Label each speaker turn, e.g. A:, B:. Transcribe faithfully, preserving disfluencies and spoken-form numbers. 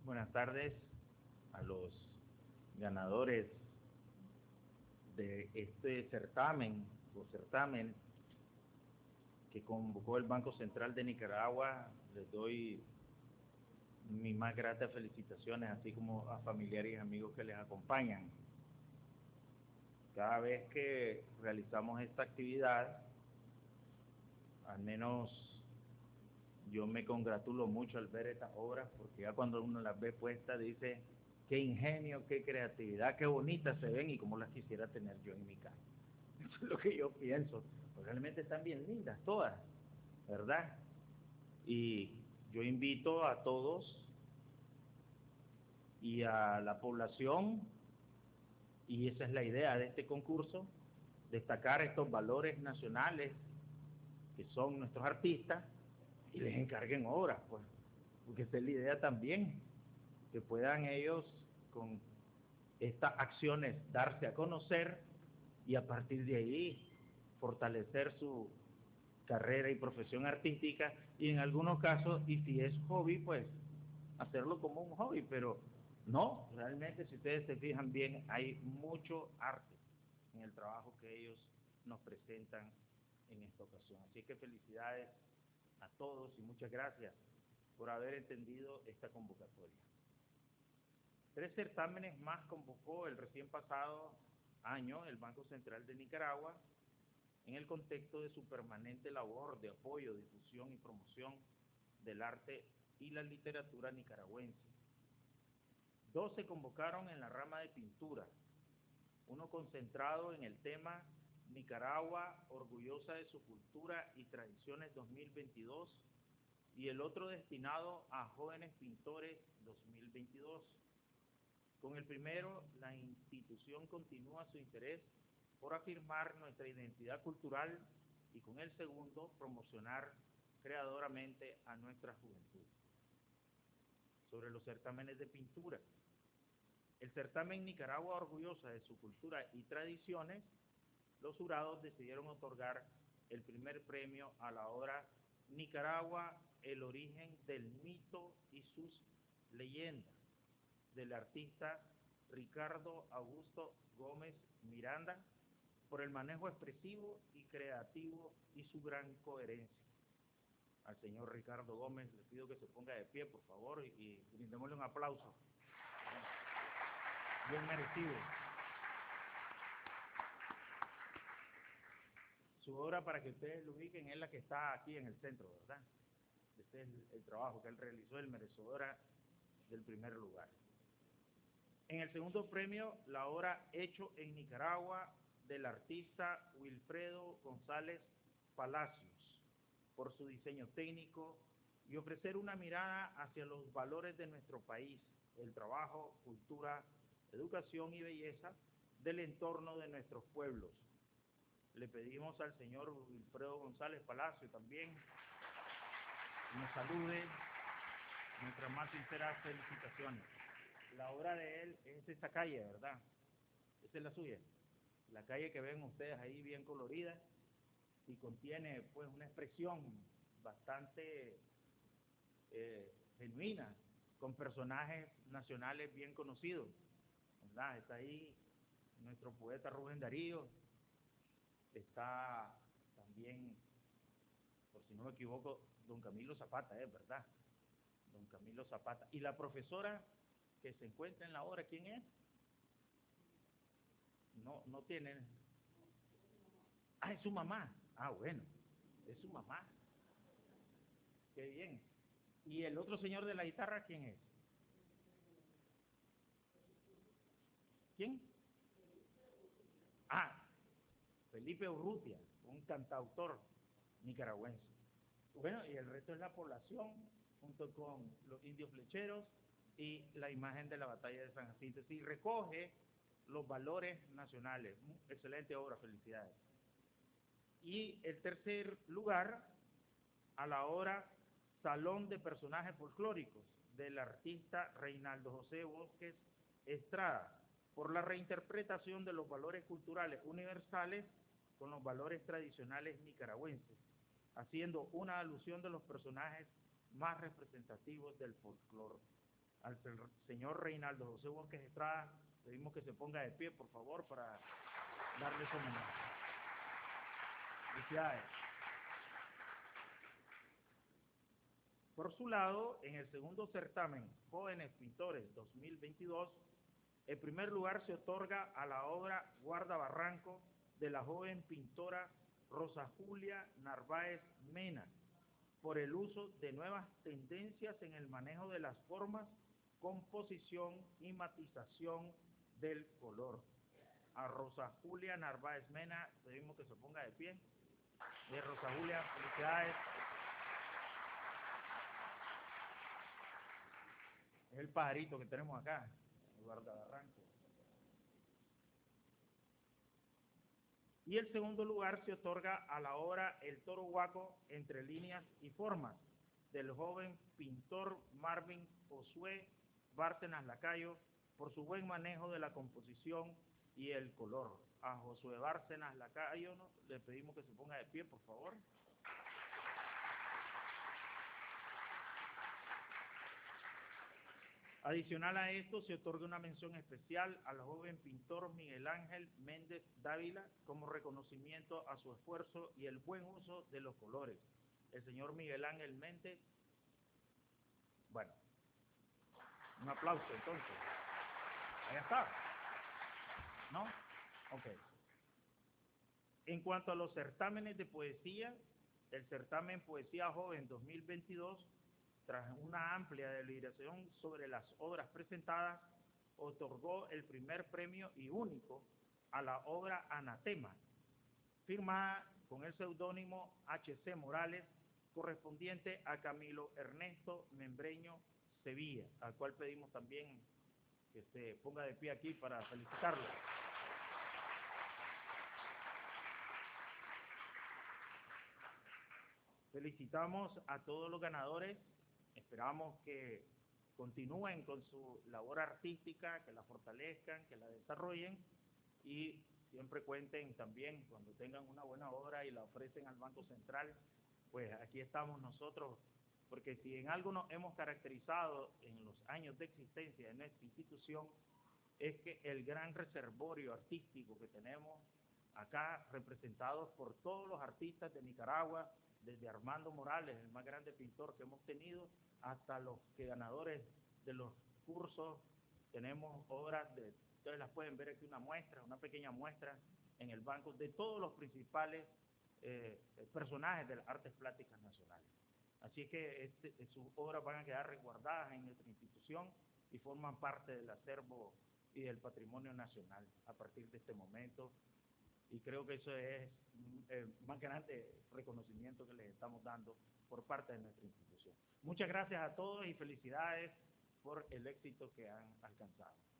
A: Buenas tardes a los ganadores de este certamen o certamen que convocó el Banco Central de Nicaragua. Les doy mis más gratas felicitaciones, así como a familiares y amigos que les acompañan. Cada vez que realizamos esta actividad, al menos yo me congratulo mucho al ver estas obras, porque ya cuando uno las ve puestas dice, qué ingenio, qué creatividad, qué bonitas se ven y cómo las quisiera tener yo en mi casa. Eso es lo que yo pienso. Pues realmente están bien lindas todas, ¿verdad? Y yo invito a todos y a la población, y esa es la idea de este concurso, destacar estos valores nacionales que son nuestros artistas y les encarguen obras, pues, porque esa es la idea también, que puedan ellos con estas acciones darse a conocer y a partir de ahí fortalecer su carrera y profesión artística, y en algunos casos, y si es hobby, pues hacerlo como un hobby, pero no, realmente si ustedes se fijan bien, hay mucho arte en el trabajo que ellos nos presentan en esta ocasión. Así que felicidades a todos y muchas gracias por haber entendido esta convocatoria. Tres certámenes más convocó el recién pasado año el Banco Central de Nicaragua en el contexto de su permanente labor de apoyo, difusión y promoción del arte y la literatura nicaragüense. Dos se convocaron en la rama de pintura, uno concentrado en el tema Nicaragua, orgullosa de su cultura y tradiciones dos mil veintidós, y el otro destinado a jóvenes pintores dos mil veintidós. Con el primero, la institución continúa su interés por afirmar nuestra identidad cultural y con el segundo, promocionar creadoramente a nuestra juventud. Sobre los certámenes de pintura, el certamen Nicaragua orgullosa de su cultura y tradiciones, los jurados decidieron otorgar el primer premio a la obra Nicaragua, el origen del mito y sus leyendas, del artista Ricardo Augusto Gómez Miranda, por el manejo expresivo y creativo y su gran coherencia. Al señor Ricardo Gómez le pido que se ponga de pie, por favor, y, y brindémosle un aplauso. Bien merecido. Su obra, para que ustedes lo ubiquen, es la que está aquí en el centro, ¿verdad? Este es el, el trabajo que él realizó, el merecedora del primer lugar. En el segundo premio, la obra Hecho en Nicaragua, del artista Wilfredo González Palacios, por su diseño técnico y ofrecer una mirada hacia los valores de nuestro país, el trabajo, cultura, educación y belleza del entorno de nuestros pueblos. Le pedimos al señor Wilfredo González Palacio también que nos salude, nuestras más sinceras felicitaciones. La obra de él es esta calle, ¿verdad? Esta es la suya. La calle que ven ustedes ahí bien colorida y contiene pues una expresión bastante eh, genuina, con personajes nacionales bien conocidos, ¿verdad? Está ahí nuestro poeta Rubén Darío, está también, por si no me equivoco, don Camilo Zapata, ¿es verdad? Don Camilo Zapata. Y la profesora que se encuentra en la obra, ¿quién es? No, no tienen. Ah, es su mamá. Ah, bueno, es su mamá. Qué bien. ¿Y el otro señor de la guitarra, quién es? ¿Quién? Ah, Felipe Urrutia, un cantautor nicaragüense. Bueno, y el resto es la población, junto con los indios flecheros y la imagen de la batalla de San Jacinto. Sí, recoge los valores nacionales. Excelente obra, felicidades. Y el tercer lugar, a la obra Salón de Personajes Folclóricos, del artista Reinaldo José Bosques Estrada, por la reinterpretación de los valores culturales universales con los valores tradicionales nicaragüenses, haciendo una alusión de los personajes más representativos del folclore. al señor Reinaldo José Borges Estrada, pedimos que se ponga de pie, por favor, para darle su homenaje. Felicidades. Por su lado, en el segundo certamen Jóvenes Pintores dos mil veintidós, el primer lugar se otorga a la obra Guarda Barranco de la joven pintora Rosa Julia Narváez Mena, por el uso de nuevas tendencias en el manejo de las formas, composición y matización del color. A Rosa Julia Narváez Mena, pedimos que se ponga de pie. De Rosa Julia, felicidades. Es el pajarito que tenemos acá, el guardabarranco. Y el segundo lugar se otorga a la obra El Toro Huaco entre líneas y formas, del joven pintor Marvin Josué Bárcenas Lacayo, por su buen manejo de la composición y el color. A Josué Bárcenas Lacayo, ¿no?, le pedimos que se ponga de pie, por favor. Adicional a esto, se otorga una mención especial al joven pintor Miguel Ángel Méndez Dávila como reconocimiento a su esfuerzo y el buen uso de los colores. El señor Miguel Ángel Méndez, bueno, un aplauso entonces. Ahí está. ¿No? Ok. En cuanto a los certámenes de poesía, el certamen Poesía Joven dos mil veintidós, tras una amplia deliberación sobre las obras presentadas, otorgó el primer premio y único a la obra Anatema, firmada con el seudónimo H C Morales, correspondiente a Camilo Ernesto Membreño Sevilla, al cual pedimos también que se ponga de pie aquí para felicitarlo. Felicitamos a todos los ganadores. Esperamos que continúen con su labor artística, que la fortalezcan, que la desarrollen y siempre cuenten también cuando tengan una buena obra y la ofrecen al Banco Central, pues aquí estamos nosotros, porque si en algo nos hemos caracterizado en los años de existencia de nuestra institución, es que el gran reservorio artístico que tenemos acá, representados por todos los artistas de Nicaragua, desde Armando Morales, el más grande pintor que hemos tenido, hasta los que ganadores de los cursos, tenemos obras, de, ustedes las pueden ver aquí, una muestra, una pequeña muestra en el banco de todos los principales eh, personajes de las artes plásticas nacionales. Así que este, sus obras van a quedar resguardadas en nuestra institución y forman parte del acervo y del patrimonio nacional a partir de este momento. Y creo que eso es el más grande reconocimiento que les estamos dando por parte de nuestra institución. Muchas gracias a todos y felicidades por el éxito que han alcanzado.